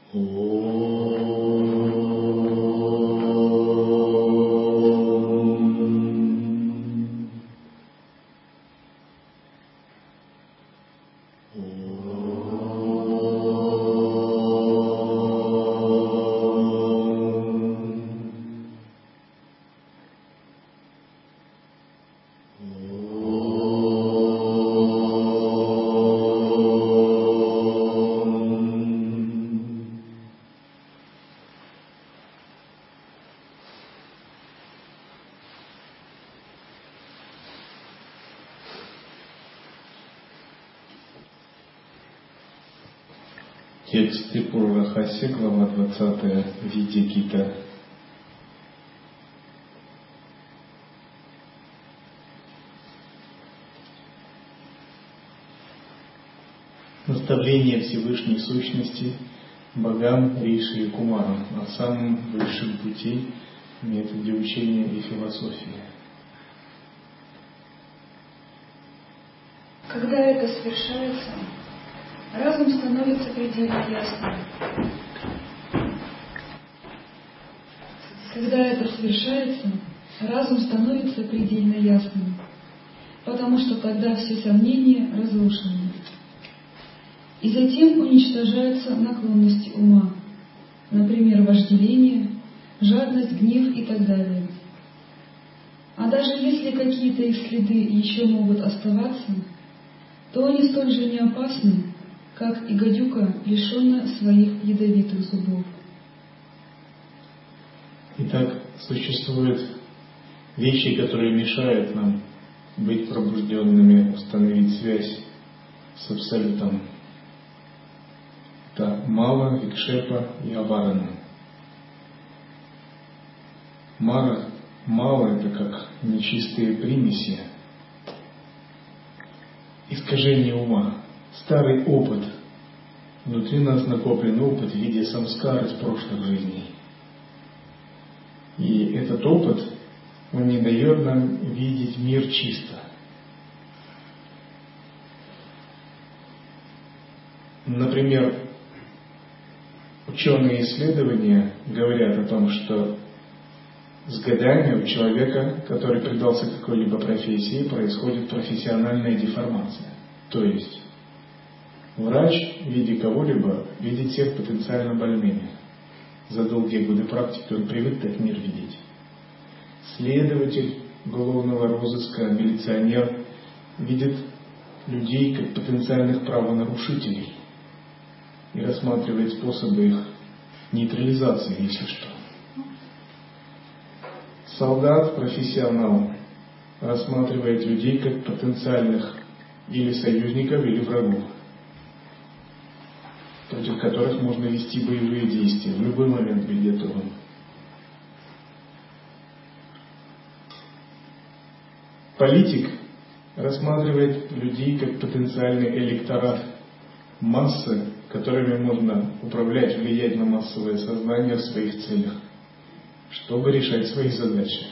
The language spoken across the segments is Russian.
Текст Трипура-Рахаси, глава 20, Видя-Гита. Наставление Всевышней Сущности богам Риши и Кумарам о самом высшем пути, методе учения и философии. Когда это совершается, разум становится предельно ясным. Когда это совершается, разум становится предельно ясным, потому что тогда все сомнения разрушены. И затем уничтожаются наклонности ума, например, вожделение, жадность, гнев и так далее. А даже если какие-то их следы еще могут оставаться, то они столь же не опасны, как и гадюка, лишенная своих ядовитых зубов. Итак, существуют вещи, которые мешают нам быть пробужденными, установить связь с Абсолютом. Это Мала, Викшепа и Аварана. Мала – это как нечистые примеси, искажение ума, старый опыт. Внутри нас накоплен опыт в виде самскар из прошлых жизней. И этот опыт, он не дает нам видеть мир чисто. Например, ученые исследования говорят о том, что с годами у человека, который предался какой-либо профессии, происходит профессиональная деформация. То есть врач в виде кого-либо видит всех потенциально больными. За долгие годы практики он привык так мир видеть. Следователь уголовного розыска, милиционер видит людей как потенциальных правонарушителей и рассматривает способы их нейтрализации, если что. Солдат, профессионал, рассматривает людей как потенциальных или союзников, или врагов, против которых можно вести боевые действия, в любой момент быть готовым. Политик рассматривает людей как потенциальный электорат, массы, которыми можно управлять, влиять на массовое сознание в своих целях, чтобы решать свои задачи.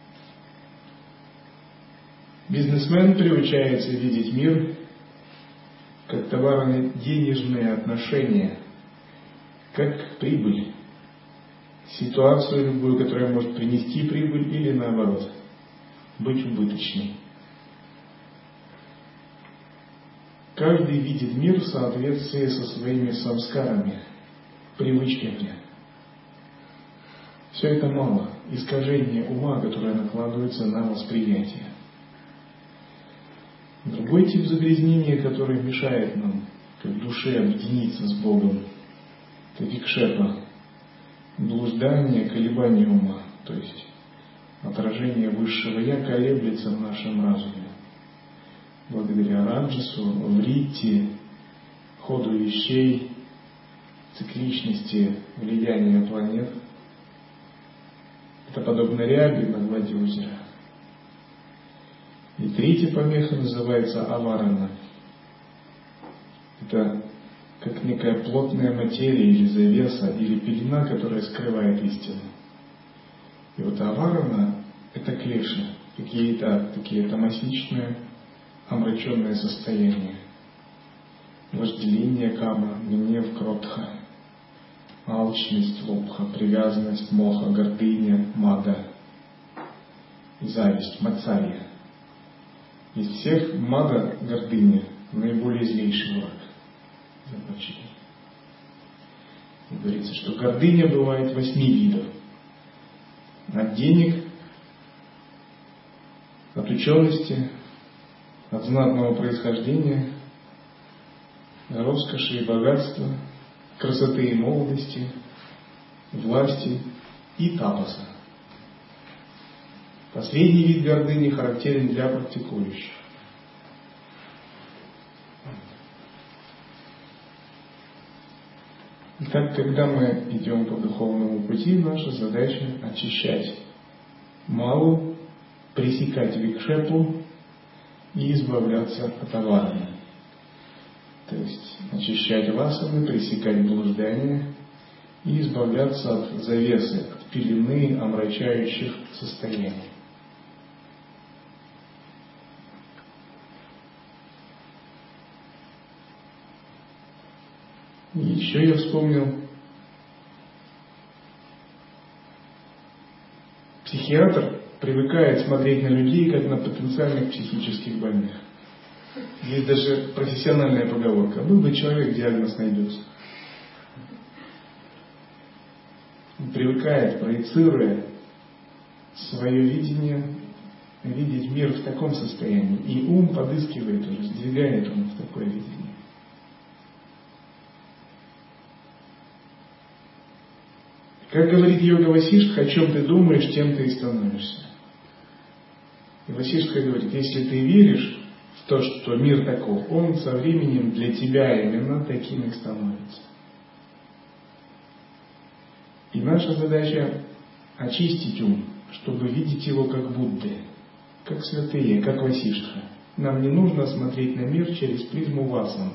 Бизнесмен приучается видеть мир как товарно-денежные отношения, как прибыль, ситуацию любую, которая может принести прибыль или наоборот, быть убыточной. Каждый видит мир в соответствии со своими самскарами, привычками. Все это мало, искажение ума, которое накладывается на восприятие. Другой тип загрязнения, который мешает нам, как душе, объединиться с Богом, это викшепа, блуждание, колебание ума, то есть отражение высшего «я» колеблется в нашем разуме. Благодаря раджасу, вритти, ходу вещей, цикличности влияния планет. Это подобно ряби на глади озера. И третья помеха называется аварана. Это как некая плотная материя или завеса, или пелена, которая скрывает истину. И вот аварана – это клеши, какие-то такие тамасичные, омраченное состояние, вожделение, кама, гнев, кротха, алчность, лобха, привязанность, моха, гордыня, мада, зависть, мацарья. Из всех мада, гордыня, наиболее злейший враг. Започти. И говорится, что гордыня бывает 8 видов. От денег, от учености, от знатного происхождения, роскоши и богатства, красоты и молодости, власти и тапаса. Последний вид гордыни характерен для практикующих. Итак, когда мы идем по духовному пути, наша задача очищать малу, пресекать викшепу и избавляться от аварии. То есть очищать васаны, пресекать блуждание и избавляться от завесы, от пелены омрачающих состояний. И еще я вспомнил, психиатр привыкает смотреть на людей, как на потенциальных психических больных. Есть даже профессиональная поговорка: был бы человек, диагноз найдется. Он привыкает, проецируя свое видение, видеть мир в таком состоянии. И ум подыскивает уже, сдвигает он в такое видение. Как говорит йога Васиштха, о чем ты думаешь, тем ты и становишься. И Васиштха говорит, если ты веришь в то, что мир таков, он со временем для тебя именно таким и становится. И наша задача очистить ум, чтобы видеть его как Будды, как святые, как Васиштха. Нам не нужно смотреть на мир через призму васан,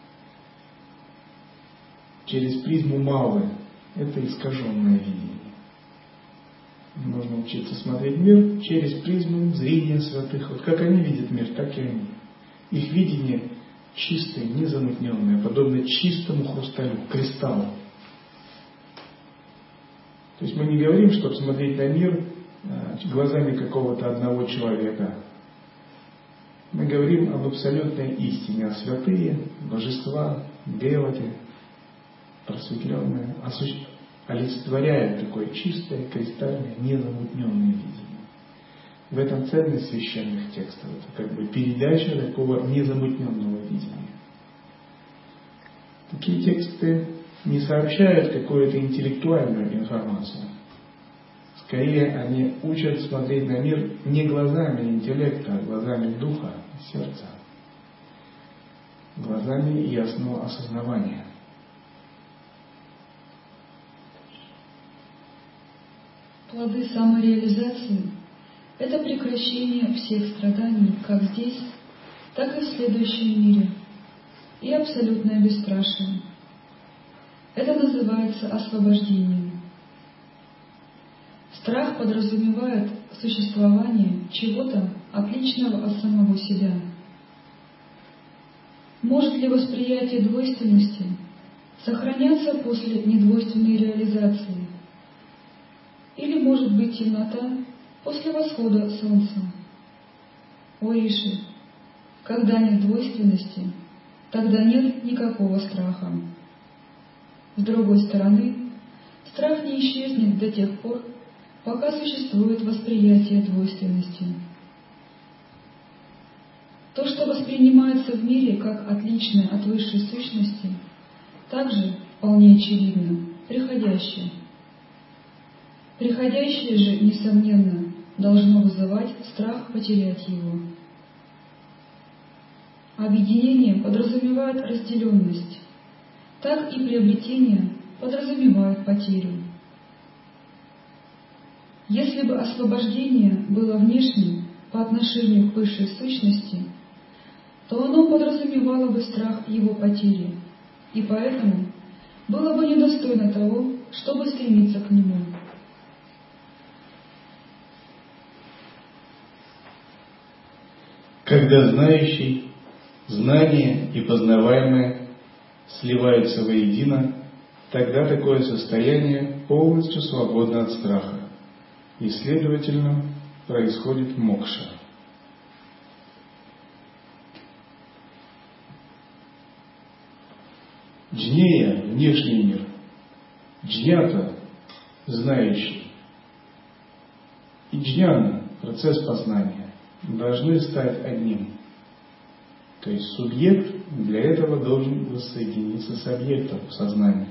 через призму малы. Это искаженное видение. Нужно учиться смотреть мир через призму зрения святых. Вот как они видят мир, так и они. Их видение чистое, незамутненное, подобно чистому хрусталю, кристаллу. То есть мы не говорим, чтобы смотреть на мир глазами какого-то одного человека. Мы говорим об абсолютной истине, о святые, божества, девати, просветленное, олицетворяет такое чистое, кристальное, незамутненное видение. В этом ценность священных текстов. Это как бы передача такого незамутненного видения. Такие тексты не сообщают какую-то интеллектуальную информацию. Скорее, они учат смотреть на мир не глазами интеллекта, а глазами духа, сердца. Глазами ясного осознавания. Плоды самореализации – это прекращение всех страданий как здесь, так и в следующем мире, и абсолютное бесстрашие. Это называется освобождением. Страх подразумевает существование чего-то отличного от самого себя. Может ли восприятие двойственности сохраняться после недвойственной реализации? Или может быть темнота после восхода солнца? О Риши, когда нет двойственности, тогда нет никакого страха. С другой стороны, страх не исчезнет до тех пор, пока существует восприятие двойственности. То, что воспринимается в мире как отличное от высшей сущности, также вполне очевидно, приходящее. Приходящее же, несомненно, должно вызывать страх потерять его. Объединение подразумевает разделенность, так и приобретение подразумевает потерю. Если бы освобождение было внешним по отношению к высшей сущности, то оно подразумевало бы страх его потери, и поэтому было бы недостойно того, чтобы стремиться к нему. Когда знающий, знание и познаваемое сливаются воедино, тогда такое состояние полностью свободно от страха, и, следовательно, происходит мокша. Джнея – внешний мир, джнята – знающий, и джняна – процесс познания, должны стать одним. То есть субъект для этого должен воссоединиться с объектом в сознании.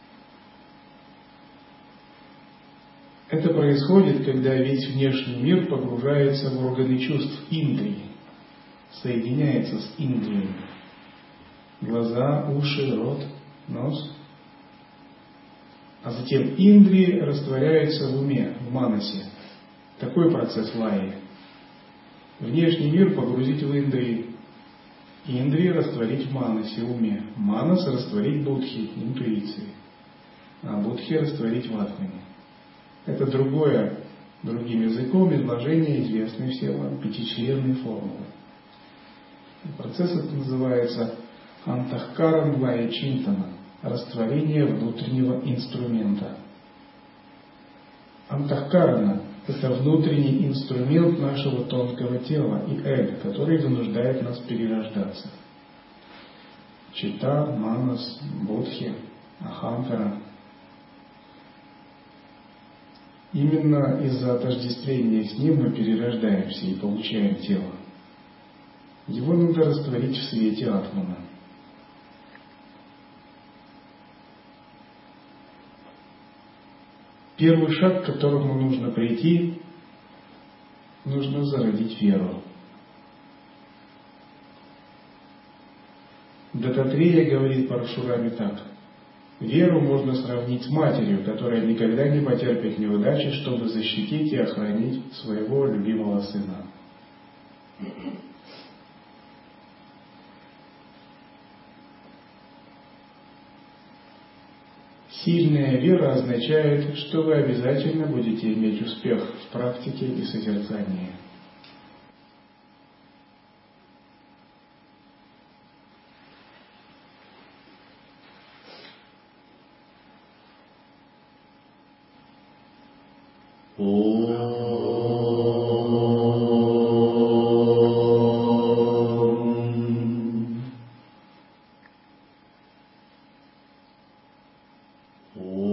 Это происходит, когда весь внешний мир погружается в органы чувств индрии, соединяется с индриями. Глаза, уши, рот, нос. А затем индрии растворяются в уме, в манасе. Такой процесс лаи. Внешний мир погрузить в индрии. Индрии растворить в манасе, уме. Манас растворить будхи, интуиции. А будхи растворить в атмане. Это другим языком изложение известной всем вам пятичленной формулы. Процесс этот называется антахкарам лая чинтана, растворение внутреннего инструмента. Антахкарана – это внутренний инструмент нашего тонкого тела и эго, который вынуждает нас перерождаться. Чита, манас, будхи, ахамкара. Именно из-за отождествления с ним мы перерождаемся и получаем тело. Его надо растворить в свете атмана. Первый шаг, к которому нужно прийти, нужно зародить веру. Дататрея говорит Парашураме так. Веру можно сравнить с матерью, которая никогда не потерпит неудачи, чтобы защитить и охранить своего любимого сына. Сильная вера означает, что вы обязательно будете иметь успех в практике и созерцании. Om